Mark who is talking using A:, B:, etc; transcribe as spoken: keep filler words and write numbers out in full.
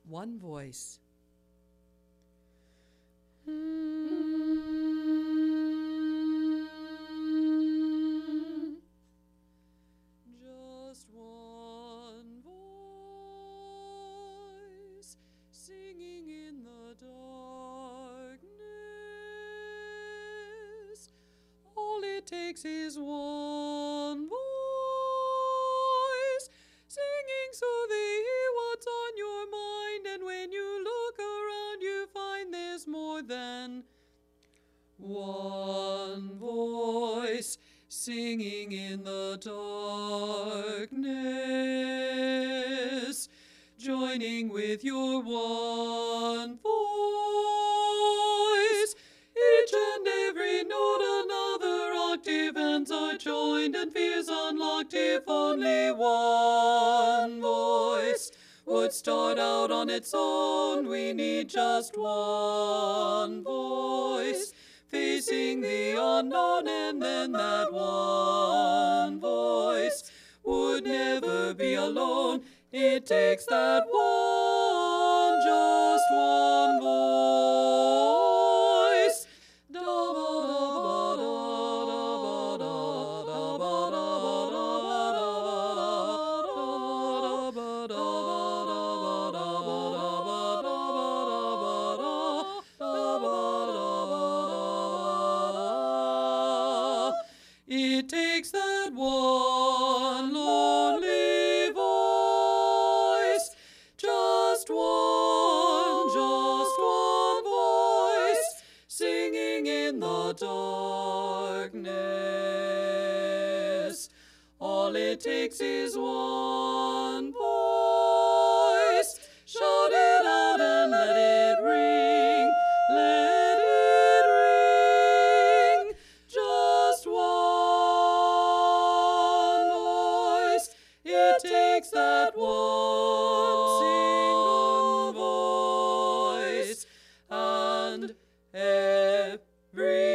A: one voice. Just one voice singing in the darkness. All it takes is one voice singing so they hear what's on your mind, and when you look around you find there's more than one voice singing in the darkness, joining with your one voice. Each and every note another octave, ends are joined and fears unlocked. If only one voice would start out on its own, we need just one voice facing the unknown, and then that one voice would never be alone. It takes that one, just one voice. It takes that one lonely voice, just one, just one voice, singing in the darkness. All it takes is one voice. Shout it out and let it ring, let it ring. Just one voice. It takes that one single voice, and every